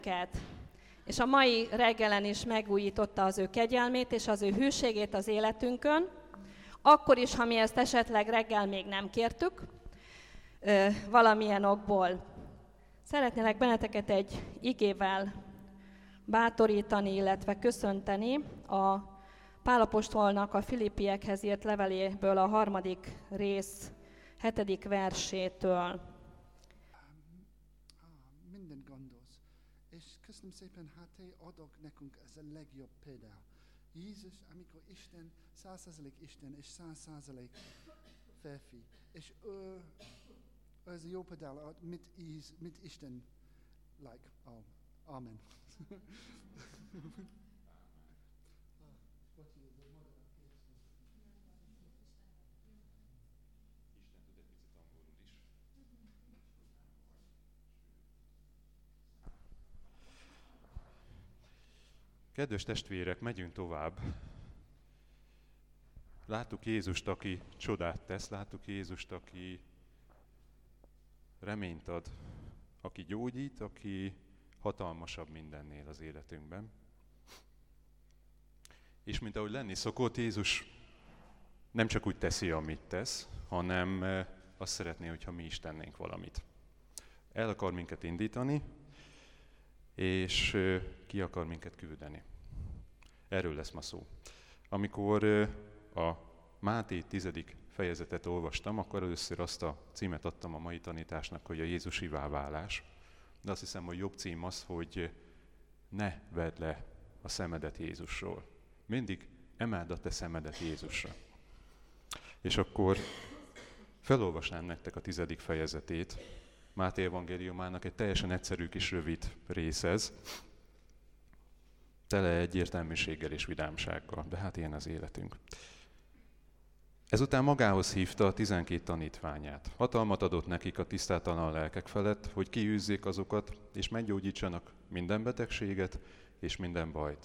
és a mai reggelen is megújította az ő kegyelmét és az ő hűségét az életünkön, akkor is, ha mi ezt esetleg reggel még nem kértük, valamilyen okból. Szeretnélek benneteket egy igével bátorítani, illetve köszönteni a Pál apostolnak a Filippiekhez írt leveléből a 3. rész 7. versétől. Minden gondolsz, és köszönöm szépen, hát te adok nekünk ez a legjobb példa. Jézus, amikor Isten, 100% Isten és 100% férfi, és ő ez a jó példa, mit Isten like, amen. Kedves testvérek, megyünk tovább. Láttuk Jézust, aki csodát tesz, láttuk Jézust, aki reményt ad, aki gyógyít, aki hatalmasabb mindennél az életünkben. És mint ahogy lenni szokott, Jézus nem csak úgy teszi, amit tesz, hanem azt szeretné, hogyha mi is tennénk valamit. El akar minket indítani, és ki akar minket küldeni. Erről lesz ma szó. Amikor a Máté 10. fejezetet olvastam, akkor először azt a címet adtam a mai tanításnak, hogy a Jézusivá válás. De azt hiszem, hogy jobb cím az, hogy ne vedd le a szemedet Jézusról. Mindig emeld a te szemedet Jézusra. És akkor felolvasnám nektek a 10. fejezetét, Máté evangéliumának egy teljesen egyszerű kis rövid rész ez, tele egyértelműséggel és vidámsággal, de hát ilyen az életünk. Ezután magához hívta a 12 tanítványát. Hatalmat adott nekik a tisztátalan lelkek felett, hogy kiűzzék azokat, és meggyógyítsanak minden betegséget és minden bajt.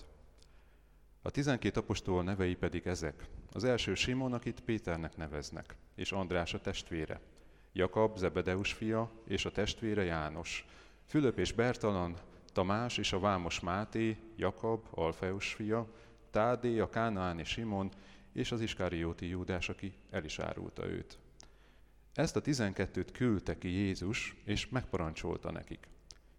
A 12 apostol nevei pedig ezek. Az első Simon, akit Péternek neveznek, és András a testvére, Jakab, Zebedeus fia, és a testvére János, Fülöp és Bertalan, Tamás és a vámos Máté, Jakab, Alfeus fia, Tádé, a kánaáni Simon, és az Iskarióti Júdás, aki el is árulta őt. Ezt a 12-t küldte ki Jézus, és megparancsolta nekik.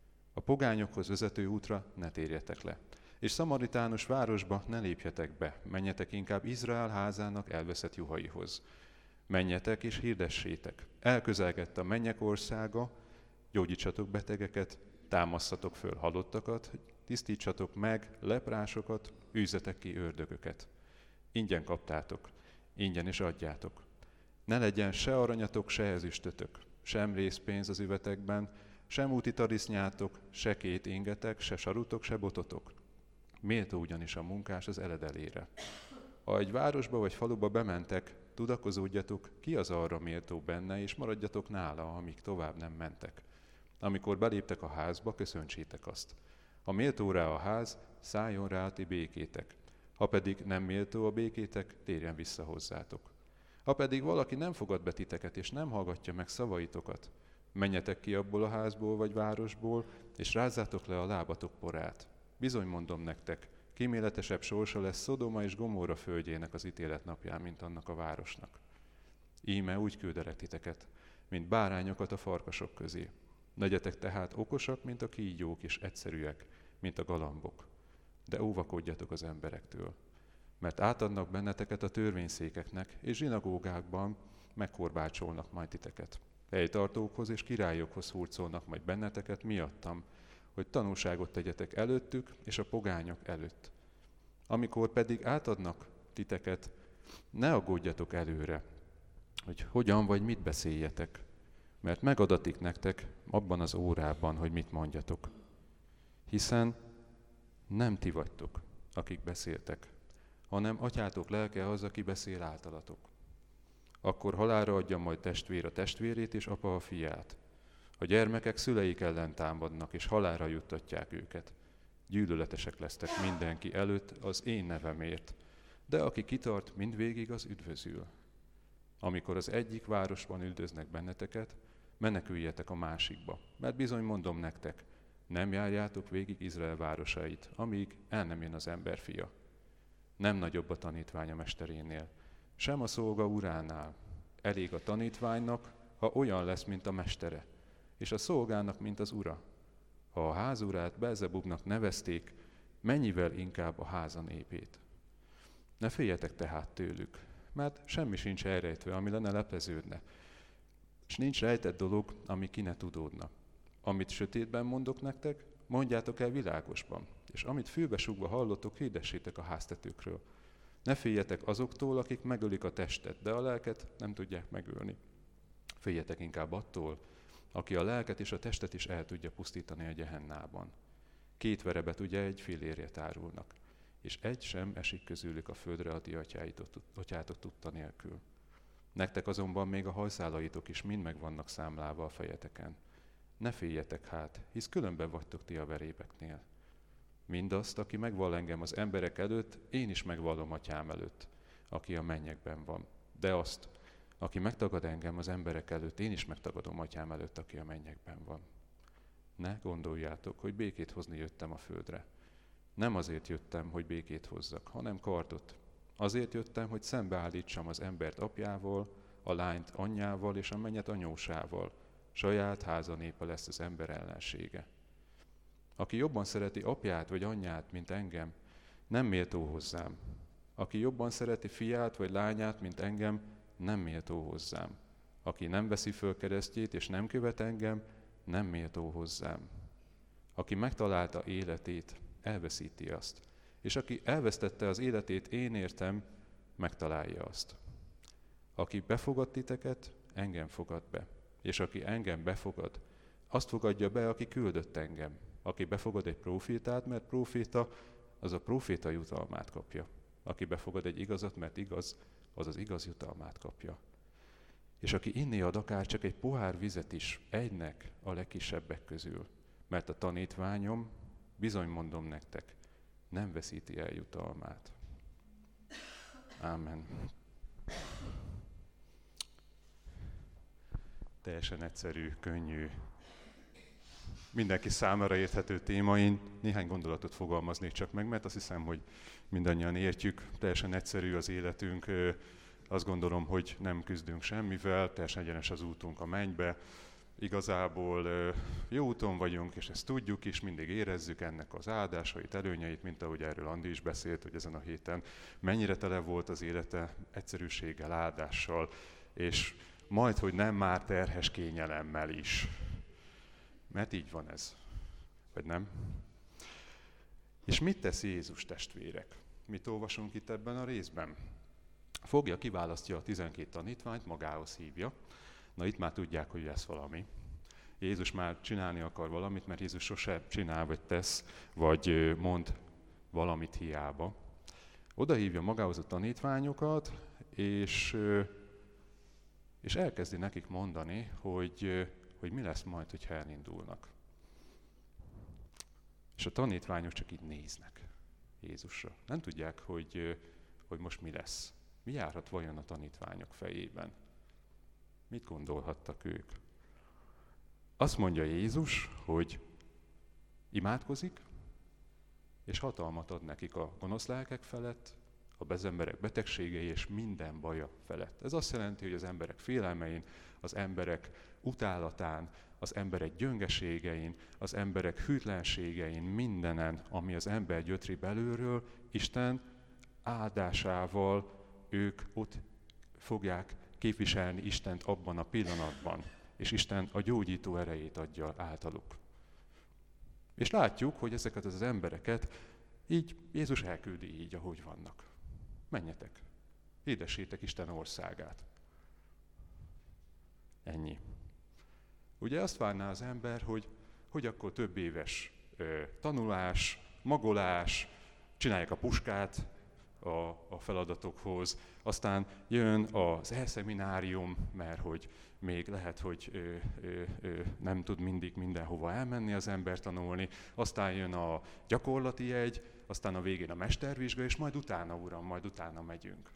A pogányokhoz vezető útra ne térjetek le, és szamaritánus városba ne lépjetek be, menjetek inkább Izrael házának elveszett juhaihoz. Menjetek és hirdessétek, elközelgett a mennyek országa, gyógyítsatok betegeket, támasszatok föl halottakat, tisztítsatok meg leprásokat, űzzetek ki ördögöket. Ingyen kaptátok, ingyen is adjátok. Ne legyen se aranyatok, se ezüstötök, sem részpénz az üvetekben, sem úti tarisznyátok, se két ingetek, se sarutok, se bototok. Méltó ugyanis a munkás az eledelére. Ha egy városba vagy faluba bementek, tudakozódjatok, ki az arra méltó benne, és maradjatok nála, amíg tovább nem mentek. Amikor beléptek a házba, köszöntsétek azt. Ha méltó rá a ház, szálljon rá a ti békétek. Ha pedig nem méltó a békétek, térjen vissza hozzátok. Ha pedig valaki nem fogad be titeket, és nem hallgatja meg szavaitokat, menjetek ki abból a házból vagy városból, és rázzátok le a lábatok porát. Bizony mondom nektek, kíméletesebb sorsa lesz Szodoma és Gomorra földjének az ítélet napján, mint annak a városnak. Íme úgy küldelek titeket, mint bárányokat a farkasok közé. Legyetek tehát okosak, mint a kígyók, és egyszerűek, mint a galambok. De óvakodjatok az emberektől, mert átadnak benneteket a törvényszékeknek, és zsinagógákban megkorbácsolnak majd titeket. Helytartókhoz és királyokhoz hurcolnak majd benneteket miattam, hogy tanúságot tegyetek előttük és a pogányok előtt. Amikor pedig átadnak titeket, ne aggódjatok előre, hogy hogyan vagy mit beszéljetek, mert megadatik nektek abban az órában, hogy mit mondjatok. Hiszen nem ti vagytok, akik beszéltek, hanem atyátok lelke az, aki beszél általatok. Akkor halálra adja majd testvér a testvérét, és apa a fiát. A gyermekek szüleik ellen támadnak, és halálra juttatják őket. Gyűlöletesek lesztek mindenki előtt az én nevemért, de aki kitart mindvégig, az üdvözül. Amikor az egyik városban üldöznek benneteket, meneküljetek a másikba, mert bizony mondom nektek, Nem járjátok végig Izrael városait, amíg el nem jön az emberfia. Nem nagyobb a tanítvány a mesterénél, sem a szolga uránál. Elég a tanítványnak, ha olyan lesz, mint a mestere, és a szolgának, mint az ura. Ha a házurát Belzebubnak nevezték, mennyivel inkább a háza népét. Ne féljetek tehát tőlük, mert semmi sincs elrejtve, ami lenne lepleződne. És nincs rejtett dolog, ami ki ne tudódna. Amit sötétben mondok nektek, mondjátok el világosban, és amit fülbesúgva hallottok, hirdessétek a háztetőkről. Ne féljetek azoktól, akik megölik a testet, de a lelket nem tudják megölni. Féljetek inkább attól, aki a lelket és a testet is el tudja pusztítani a gyehennában. 2 verebet ugye egy fillérért árulnak, és egy sem esik közülük a földre a ti atyátok tudta nélkül. Nektek azonban még a hajszálaitok is mind meg vannak számlálva a fejeteken. Ne féljetek hát, hisz különben vagytok ti a verébeknél. Mindazt, aki megvall engem az emberek előtt, én is megvallom atyám előtt, aki a mennyekben van. De azt, aki megtagad engem az emberek előtt, én is megtagadom atyám előtt, aki a mennyekben van. Ne gondoljátok, hogy békét hozni jöttem a földre. Nem azért jöttem, hogy békét hozzak, hanem kardot. Azért jöttem, hogy szembeállítsam az embert apjával, a lányt anyjával és a mennyet anyósával. Saját háza népe lesz az ember ellensége. Aki jobban szereti apját vagy anyját, mint engem, nem méltó hozzám. Aki jobban szereti fiát vagy lányát, mint engem, nem méltó hozzám. Aki nem veszi föl keresztjét és nem követ engem, nem méltó hozzám. Aki megtalálta életét, elveszíti azt. És aki elvesztette az életét én értem, megtalálja azt. Aki befogad titeket, engem fogad be. És aki engem befogad, azt fogadja be, aki küldött engem. Aki befogad egy prófétát, mert próféta, az a próféta jutalmát kapja. Aki befogad egy igazat, mert igaz, az az igaz jutalmát kapja. És aki inni ad akár csak egy pohár vizet is, egynek a legkisebbek közül, mert a tanítványom, bizony mondom nektek, nem veszíti el jutalmát. Ámen. Teljesen egyszerű, könnyű, mindenki számára érthető téma. Én néhány gondolatot fogalmaznék csak meg, mert azt hiszem, hogy mindannyian értjük, teljesen egyszerű az életünk. Azt gondolom, hogy nem küzdünk semmivel, teljesen egyenes az útunk a mennybe. Igazából jó úton vagyunk, és ezt tudjuk is, mindig érezzük ennek az áldásait, előnyeit, mint ahogy erről Andi is beszélt, hogy ezen a héten mennyire tele volt az élete egyszerűséggel, áldással, és majd, hogy nem már terhes kényelemmel is. Mert így van ez. Vagy nem? És mit tesz Jézus, testvérek? Mit olvasunk itt ebben a részben? Fogja, kiválasztja a 12 tanítványt, magához hívja. Na itt már tudják, hogy lesz valami. Jézus már csinálni akar valamit, mert Jézus sose csinál, vagy tesz, vagy mond valamit hiába. Oda hívja magához a tanítványokat, és elkezdi nekik mondani, hogy mi lesz majd, hogyha elindulnak. És a tanítványok csak így néznek Jézusra. Nem tudják, hogy most mi lesz. Mi járhat vajon a tanítványok fejében? Mit gondolhattak ők? Azt mondja Jézus, hogy imádkozik, és hatalmat ad nekik a gonosz lelkek felett, az emberek betegségei és minden baja felett. Ez azt jelenti, hogy az emberek félelmein, az emberek utálatán, az emberek gyöngeségein, az emberek hűtlenségein, mindenen, ami az ember gyötri belülről, Isten áldásával ők ott fogják képviselni Istent abban a pillanatban, és Isten a gyógyító erejét adja általuk. És látjuk, hogy ezeket az embereket így Jézus elküldi így, ahogy vannak. Menjetek, hirdessétek Isten országát. Ennyi. Ugye azt várná az ember, hogy akkor több éves tanulás, magolás, csinálják a puskát a feladatokhoz, aztán jön az elszeminárium, mert hogy még lehet, hogy nem tud mindig mindenhova elmenni az ember tanulni, aztán jön a gyakorlati jegy, aztán a végén a mestervizsga, és majd utána, uram, majd utána megyünk.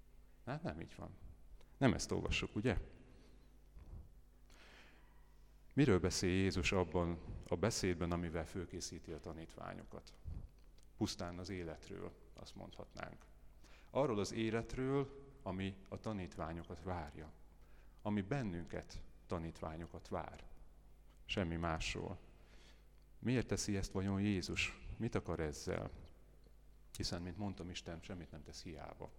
Nem így van. Nem ezt olvassuk, ugye? Miről beszél Jézus abban a beszédben, amivel fölkészíti a tanítványokat? Pusztán az életről, azt mondhatnánk. Arról az életről, ami a tanítványokat várja. Ami bennünket, tanítványokat vár. Semmi másról. Miért teszi ezt vajon Jézus? Mit akar ezzel? Hiszen, mint mondtam, Isten semmit nem tesz hiába.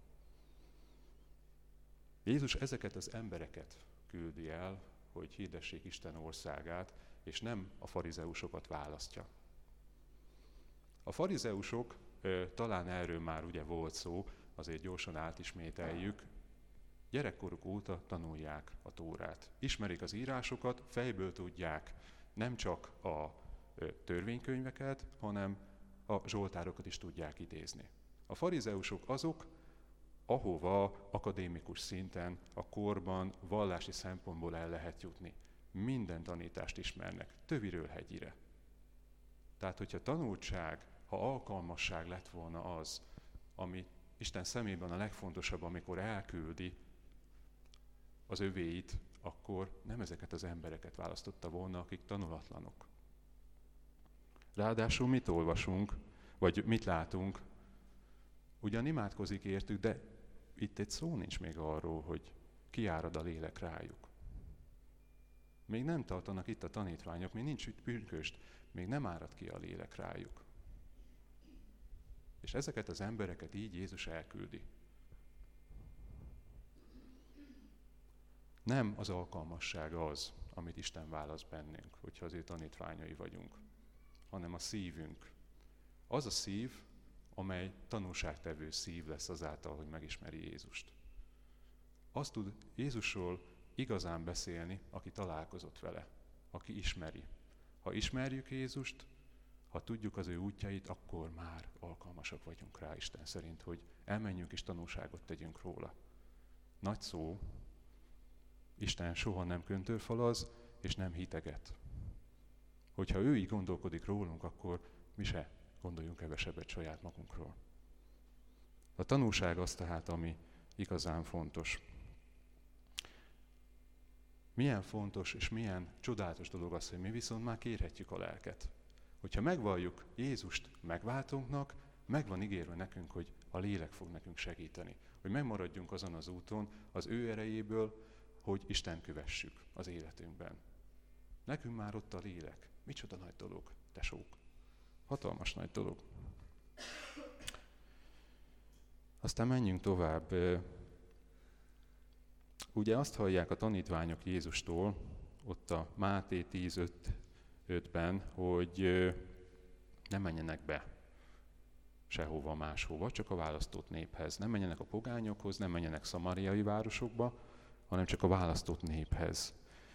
Jézus ezeket az embereket küldi el, hogy hirdessék Isten országát, és nem a farizeusokat választja. A farizeusok, talán erről már ugye volt szó, azért gyorsan átismételjük, gyerekkoruk óta tanulják a Tórát. Ismerik az írásokat, fejből tudják nem csak a törvénykönyveket, hanem a zsoltárokat is tudják idézni. A farizeusok azok, ahova akadémikus szinten, a korban, vallási szempontból el lehet jutni. Minden tanítást ismernek, töviről hegyire. Tehát, hogyha tanultság, ha alkalmasság lett volna az, ami Isten szemében a legfontosabb, amikor elküldi az övéit, akkor nem ezeket az embereket választotta volna, akik tanulatlanok. Ráadásul mit olvasunk, vagy mit látunk? Ugyan imádkozik értük, de itt egy szó nincs még arról, hogy kiárad a lélek rájuk. Még nem tartanak itt a tanítványok, még nincs itt pünkösd, még nem árad ki a lélek rájuk. És ezeket az embereket így Jézus elküldi. Nem az alkalmasság az, amit Isten választ bennünk, hogyha az ő tanítványai vagyunk, hanem a szívünk. Az a szív, amely tanúságtevő szív lesz azáltal, hogy megismeri Jézust. Azt tud Jézusról igazán beszélni, aki találkozott vele, aki ismeri. Ha ismerjük Jézust, ha tudjuk az ő útjait, akkor már alkalmasak vagyunk rá Isten szerint, hogy elmenjünk és tanúságot tegyünk róla. Nagy szó, Isten soha nem köntörfalaz, és nem hiteget. Hogyha ő így gondolkodik rólunk, akkor mi se gondoljunk kevesebbet saját magunkról. A tanúság az tehát, ami igazán fontos. Milyen fontos és milyen csodálatos dolog az, hogy mi viszont már kérhetjük a lelket. Hogyha megvalljuk Jézust megváltónknak, meg van ígérve nekünk, hogy a lélek fog nekünk segíteni. Hogy megmaradjunk azon az úton, az ő erejéből, hogy Isten kövessük az életünkben. Nekünk már ott a lélek. Micsoda nagy dolog, tesók. Hatalmas nagy dolog. Aztán menjünk tovább. Ugye azt hallják a tanítványok Jézustól, ott a Máté 10:5-ben, hogy ne menjenek be sehova máshova, csak a választott néphez. Nem menjenek a pogányokhoz, nem menjenek szamariai városokba, hanem csak a választott néphez.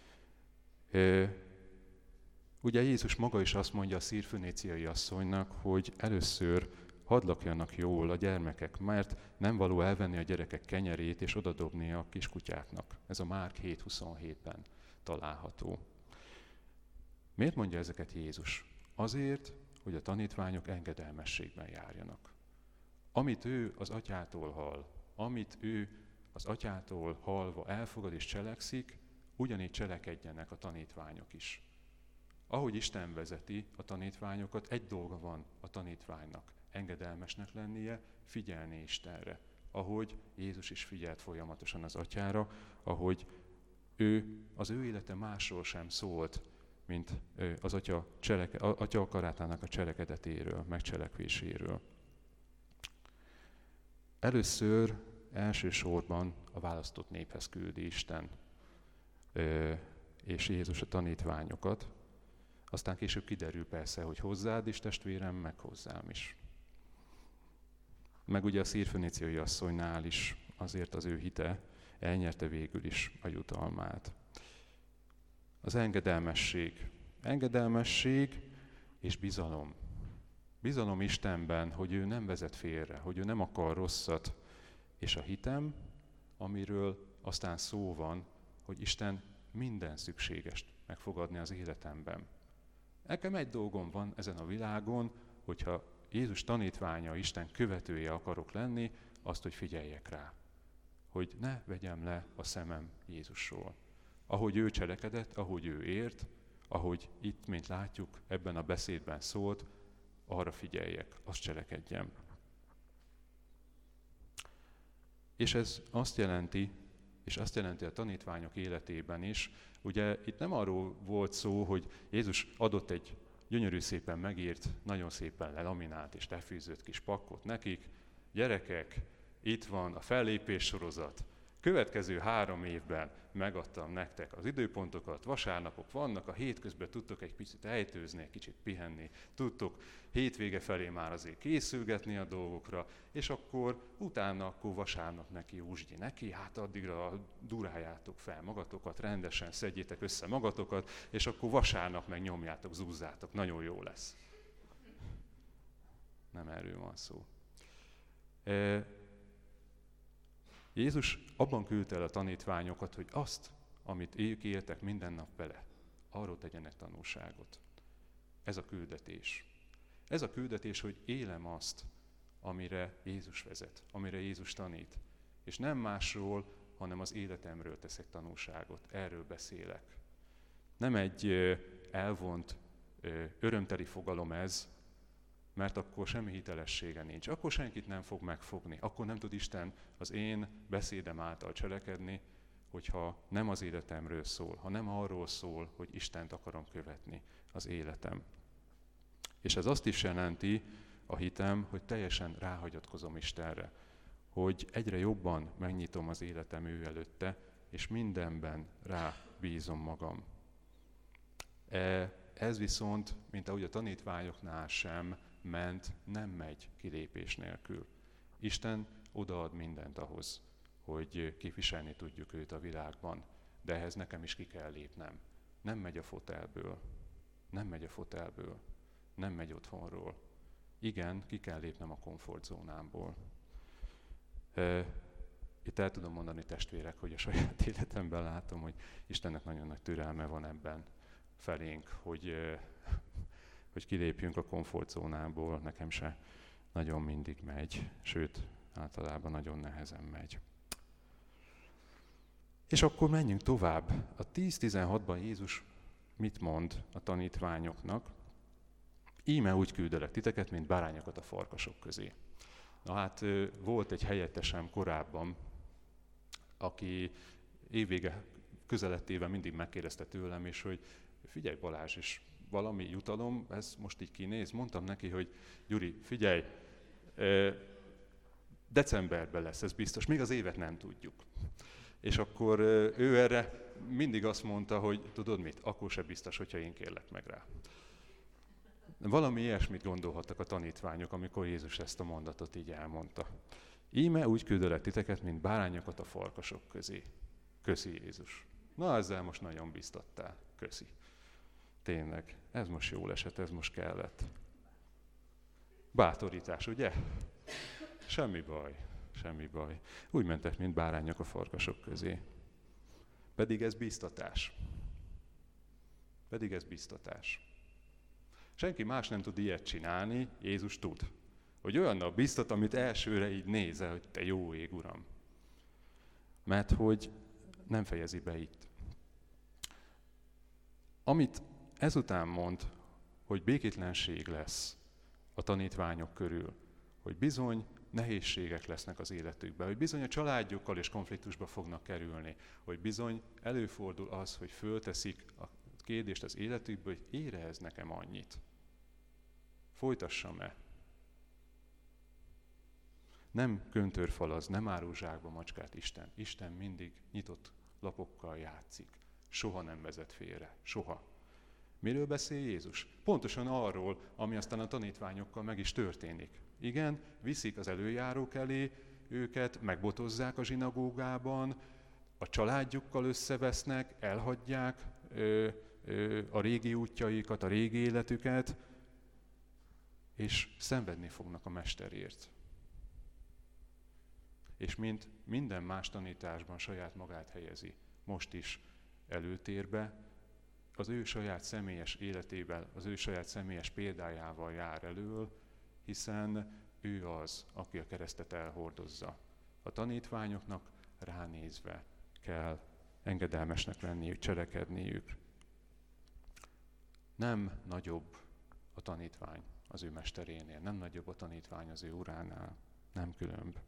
Ugye Jézus maga is azt mondja a szírfönéciai asszonynak, hogy először hadd lakjanak jól a gyermekek, mert nem való elvenni a gyerekek kenyerét és odadobni a kiskutyáknak. Ez a Márk 7:27-ben található. Miért mondja ezeket Jézus? Azért, hogy a tanítványok engedelmességben járjanak. Amit ő az atyától hall, amit ő az atyától hallva elfogad és cselekszik, ugyanígy cselekedjenek a tanítványok is. Ahogy Isten vezeti a tanítványokat, egy dolga van a tanítványnak, engedelmesnek lennie, figyelni Istenre. Ahogy Jézus is figyelt folyamatosan az atyára, ahogy az ő élete másról sem szólt, mint az atya akarátának a cselekedetéről, megcselekvéséről. Először, elsősorban a választott néphez küldi Isten és Jézus a tanítványokat. Aztán később kiderül persze, hogy hozzád is, testvérem, meg hozzám is. Meg ugye a szírfönéciai asszonynál is azért az ő hite elnyerte végül is a jutalmát. Az engedelmesség. Engedelmesség és bizalom. Bizalom Istenben, hogy ő nem vezet félre, hogy ő nem akar rosszat. És a hitem, amiről aztán szó van, hogy Isten minden szükségest megfogadni az életemben. Nekem egy dolgom van ezen a világon, hogyha Jézus tanítványa, Isten követője akarok lenni, azt, hogy figyeljek rá. Hogy ne vegyem le a szemem Jézusról. Ahogy ő cselekedett, ahogy ő ért, ahogy itt, mint látjuk, ebben a beszédben szólt, arra figyeljek, azt cselekedjem. És ez azt jelenti a tanítványok életében is, ugye itt nem arról volt szó, hogy Jézus adott egy gyönyörű szépen megírt, nagyon szépen lelaminált és lefűzött kis pakkot nekik. Gyerekek, itt van a fellépés sorozat. Következő 3 évben megadtam nektek az időpontokat, vasárnapok vannak, a hétközben tudtok egy picit ejtőzni, egy kicsit pihenni, tudtok hétvége felé már azért készülgetni a dolgokra, és akkor utána vasárnap neki úsgyi neki, hát addigra duráljátok fel magatokat, rendesen szedjétek össze magatokat, és akkor vasárnap meg nyomjátok, zúzzátok, nagyon jó lesz. Nem erről van szó. Jézus abban küldte el a tanítványokat, hogy azt, amit ők éltek minden nap vele, arról tegyenek tanulságot. Ez a küldetés. Ez a küldetés, hogy élem azt, amire Jézus vezet, amire Jézus tanít. És nem másról, hanem az életemről teszek tanulságot. Erről beszélek. Nem egy elvont, örömteli fogalom ez, mert akkor semmi hitelessége nincs. Akkor senkit nem fog megfogni. Akkor nem tud Isten az én beszédem által cselekedni, hogyha nem az életemről szól, ha nem arról szól, hogy Istent akarom követni az életem. És ez azt is jelenti, a hitem, hogy teljesen ráhagyatkozom Istenre, hogy egyre jobban megnyitom az életem ő előtte, és mindenben rábízom magam. Ez viszont, mint ahogy a tanítványoknál sem ment, nem megy kilépés nélkül. Isten odaad mindent ahhoz, hogy képviselni tudjuk őt a világban, de ehhez nekem is ki kell lépnem. Nem megy a fotelből, nem megy otthonról. Igen, ki kell lépnem a komfortzónámból. Itt el tudom mondani, testvérek, hogy a saját életemben látom, hogy Istennek nagyon nagy türelme van ebben felénk, hogy kilépjünk a komfortzónából, nekem se nagyon mindig megy, sőt, általában nagyon nehezen megy. És akkor menjünk tovább. A 10-16-ban Jézus mit mond a tanítványoknak? Íme úgy küldelek titeket, mint bárányokat a farkasok közé. Na hát volt egy helyettesem korábban, aki évvége közelettével mindig megkérdezte tőlem, és hogy figyelj Balázs, és valami jutalom, ez most így kinéz. Mondtam neki, hogy Gyuri, figyelj, decemberben lesz, ez biztos, még az évet nem tudjuk. És akkor ő erre mindig azt mondta, hogy tudod mit, akkor se biztos, hogyha én kérlek meg rá. Valami ilyesmit gondolhattak a tanítványok, amikor Jézus ezt a mondatot így elmondta. Íme úgy küldelek titeket, mint bárányokat a farkasok közé. Köszi Jézus. Na, ezzel most nagyon biztattál. Köszi. Tényleg, ez most jól esett, ez most kellett. Bátorítás, ugye? Semmi baj. Úgy mentek, mint bárányok a farkasok közé. Pedig ez biztatás. Senki más nem tud ilyet csinálni, Jézus tud. Hogy olyannal biztat, amit elsőre így nézel, hogy te jó ég, Uram. Mert hogy nem fejezi be itt. Amit ezután mond, hogy békétlenség lesz a tanítványok körül, hogy bizony nehézségek lesznek az életükben, hogy bizony a családjukkal is konfliktusba fognak kerülni, hogy bizony előfordul az, hogy fölteszik a kérdést az életükből, hogy ére ez nekem annyit. Folytassam-e? Nem köntörfalaz, nem árul zsákba macskát Isten. Isten mindig nyitott lapokkal játszik. Soha nem vezet félre. Soha. Miről beszél Jézus? Pontosan arról, ami aztán a tanítványokkal meg is történik. Igen, viszik az előjárók elé őket, megbotozzák a zsinagógában, a családjukkal összevesznek, elhagyják a régi útjaikat, a régi életüket, és szenvedni fognak a mesterért. És mint minden más tanításban saját magát helyezi, most is előtérbe, az ő saját személyes életével, az ő saját személyes példájával jár elől, hiszen ő az, aki a keresztet elhordozza. A tanítványoknak ránézve kell engedelmesnek lenniük, cselekedniük. Nem nagyobb a tanítvány az ő mesterénél, nem nagyobb a tanítvány az ő uránál, nem különb.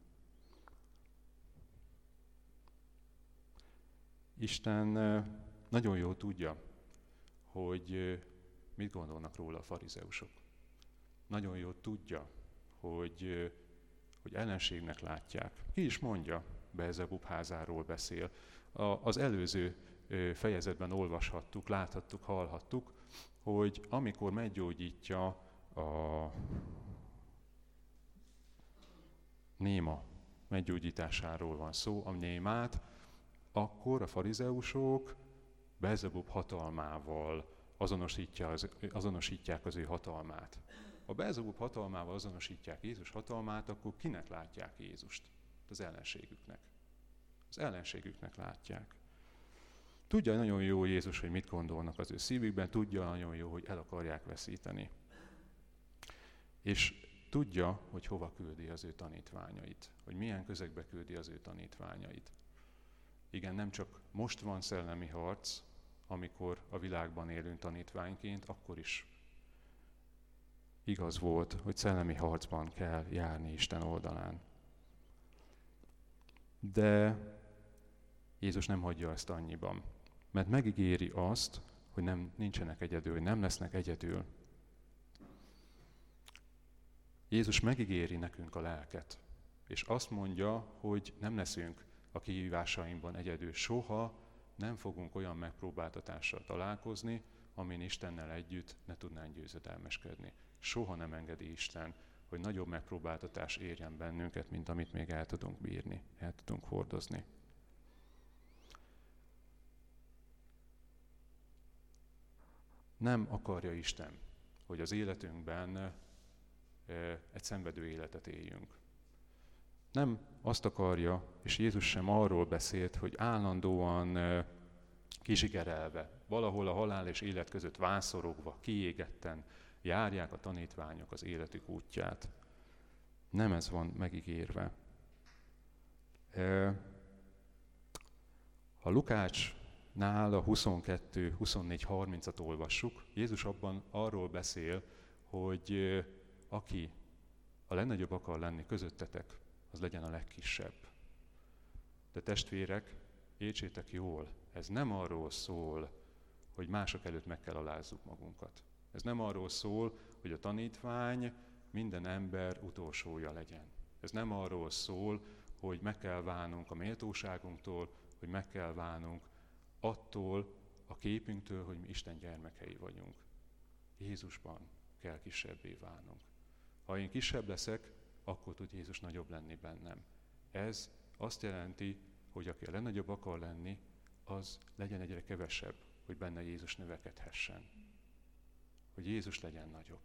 Isten nagyon jól tudja, hogy mit gondolnak róla a farizeusok. Nagyon jól tudja, hogy ellenségnek látják. Ki is mondja, Beelzebub házáról beszél. Az előző fejezetben olvashattuk, láthattuk, hallhattuk, hogy amikor meggyógyítja a néma meggyógyításáról van szó, a némát, akkor a farizeusok Beelzebub hatalmával azonosítják az ő hatalmát. Ha Beelzebub hatalmával azonosítják Jézus hatalmát, akkor kinek látják Jézust? Az ellenségüknek. Az ellenségüknek látják. Tudja nagyon jó Jézus, hogy mit gondolnak az ő szívükben, tudja nagyon jó, hogy el akarják veszíteni. És tudja, hogy hova küldi az ő tanítványait, hogy milyen közegbe küldi az ő tanítványait. Igen, nem csak most van szellemi harc, amikor a világban élünk tanítványként, akkor is igaz volt, hogy szellemi harcban kell járni Isten oldalán. De Jézus nem hagyja ezt annyiban, mert megígéri azt, hogy nincsenek egyedül, hogy nem lesznek egyedül. Jézus megígéri nekünk a lelket, és azt mondja, hogy nem leszünk a kihívásainkban egyedül. Soha nem fogunk olyan megpróbáltatással találkozni, amin Istennel együtt ne tudnánk győzedelmeskedni. Soha nem engedi Isten, hogy nagyobb megpróbáltatás érjen bennünket, mint amit még el tudunk bírni, el tudunk hordozni. Nem akarja Isten, hogy az életünkben egy szenvedő életet éljünk. Nem azt akarja, és Jézus sem arról beszélt, hogy állandóan kizsigerelve, valahol a halál és élet között vászorogva, kiégetten járják a tanítványok az életük útját. Nem ez van megígérve. A Lukácsnál a 22, 24, 30-at olvassuk. Jézus abban arról beszél, hogy aki a legnagyobb akar lenni közöttetek, az legyen a legkisebb. De testvérek, értsétek jól, ez nem arról szól, hogy mások előtt meg kell alázzuk magunkat. Ez nem arról szól, hogy a tanítvány minden ember utolsója legyen. Ez nem arról szól, hogy meg kell válnunk a méltóságunktól, hogy meg kell válnunk attól a képünktől, hogy mi Isten gyermekei vagyunk. Jézusban kell kisebbé válnunk. Ha én kisebb leszek, akkor tud Jézus nagyobb lenni bennem. Ez azt jelenti, hogy aki a legnagyobb akar lenni, az legyen egyre kevesebb, hogy benne Jézus növekedhessen. Hogy Jézus legyen nagyobb.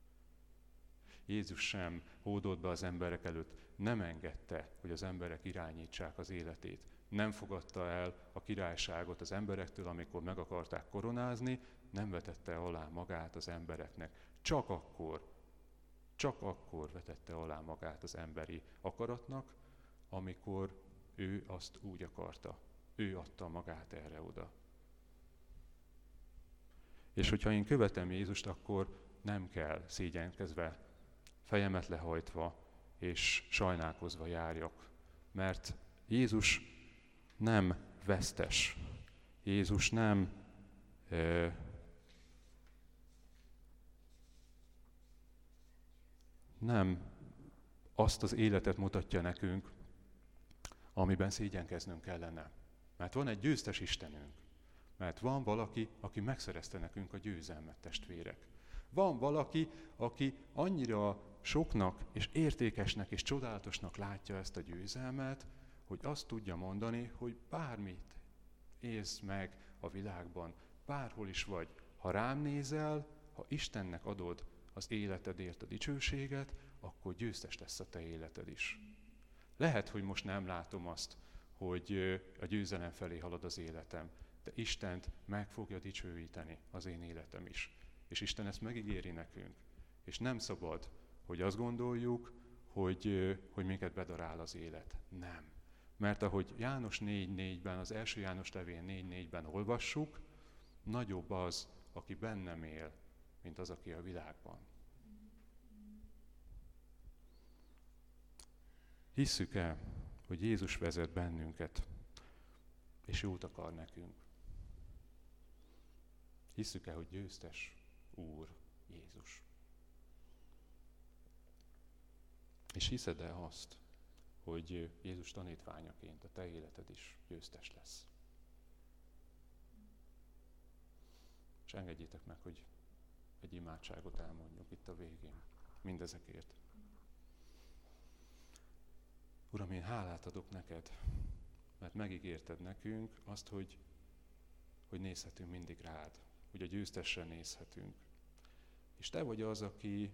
Jézus sem hódolt be az emberek előtt, nem engedte, hogy az emberek irányítsák az életét. Nem fogadta el a királyságot az emberektől, amikor meg akarták koronázni, nem vetette alá magát az embereknek. Csak akkor vetette alá magát az emberi akaratnak, amikor ő azt úgy akarta. Ő adta magát erre oda. És hogyha én követem Jézust, akkor nem kell szégyenkezve, fejemet lehajtva és sajnálkozva járjak. Mert Jézus nem vesztes. Jézus nem azt az életet mutatja nekünk, amiben szégyenkeznünk kellene. Mert van egy győztes Istenünk. Mert van valaki, aki megszerezte nekünk a győzelmet, testvérek. Van valaki, aki annyira soknak és értékesnek és csodálatosnak látja ezt a győzelmet, hogy azt tudja mondani, hogy bármit élsz meg a világban, bárhol is vagy, ha rám nézel, ha Istennek adod az életedért a dicsőséget, akkor győztes lesz a te életed is. Lehet, hogy most nem látom azt, hogy a győzelem felé halad az életem, de Istent meg fogja dicsőíteni az én életem is. És Isten ezt megígéri nekünk. És nem szabad, hogy azt gondoljuk, hogy minket bedarál az élet. Nem. Mert ahogy János 4.4-ben, az első János levél 4.4-ben olvassuk, nagyobb az, aki bennem él, mint az, aki a világban. Hisszük el, hogy Jézus vezet bennünket, és jót akar nekünk. Hisszük el, hogy győztes Úr Jézus. És hiszed el azt, hogy Jézus tanítványaként a te életed is győztes lesz. És engedjétek meg, hogy egy imádságot elmondjuk itt a végén, mindezekért. Uram, én hálát adok neked, mert megígérted nekünk azt, hogy nézhetünk mindig rád, hogy a győztesre nézhetünk. És te vagy az,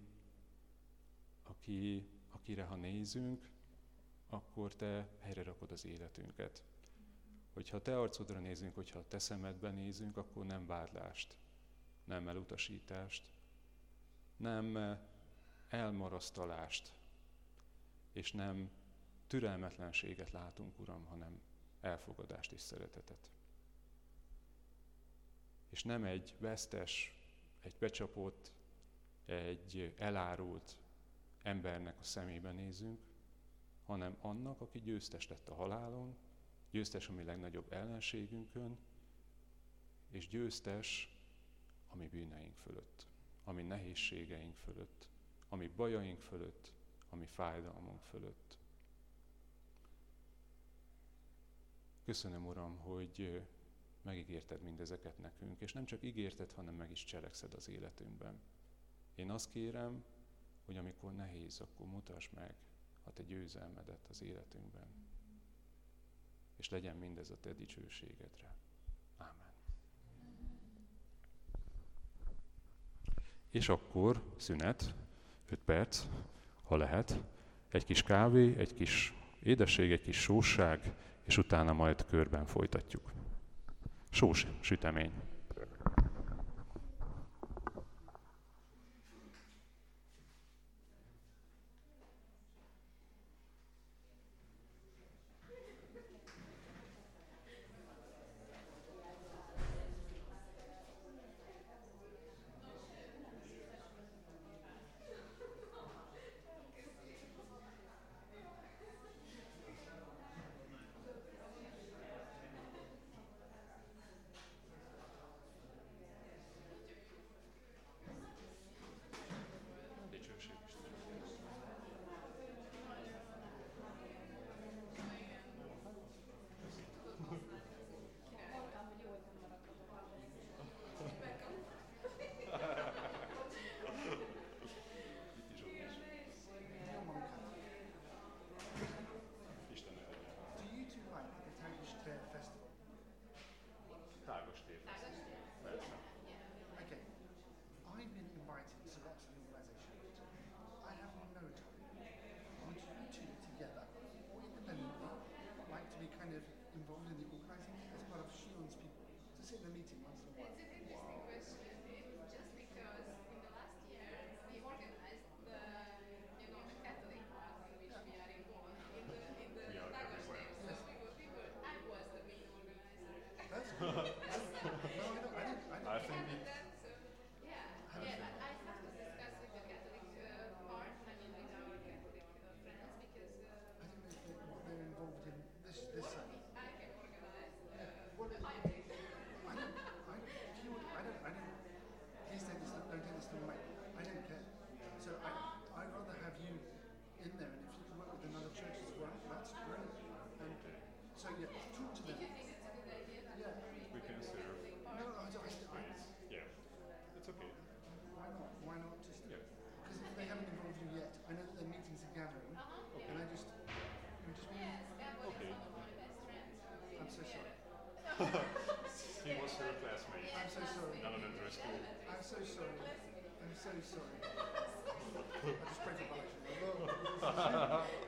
akire ha nézünk, akkor te helyre rakod az életünket. Hogyha a te arcodra nézünk, hogyha a te szemedbe nézünk, akkor nem vádlást, nem elutasítást, nem elmarasztalást, és nem türelmetlenséget látunk, Uram, hanem elfogadást és szeretetet. És nem egy vesztes, egy becsapott, egy elárult embernek a szemébe nézünk, hanem annak, aki győztes lett a halálon, győztes a mi legnagyobb ellenségünkön, és győztes a mi bűneink fölött, a mi nehézségeink fölött, a mi bajaink fölött, a mi fájdalmunk fölött. Köszönöm, Uram, hogy megígérted mindezeket nekünk, és nem csak ígérted, hanem meg is cselekszed az életünkben. Én azt kérem, hogy amikor nehéz, akkor mutasd meg a te győzelmedet az életünkben. És legyen mindez a te dicsőségedre. Ámen. És akkor szünet, 5 perc, ha lehet, egy kis kávé, egy kis édesség, egy kis sósság, és utána majd körben folytatjuk. Sós sütemény. He was her classmate. I'm so sorry. Elementary school. I'm so sorry. I'm so sorry. I just prayed for Balash.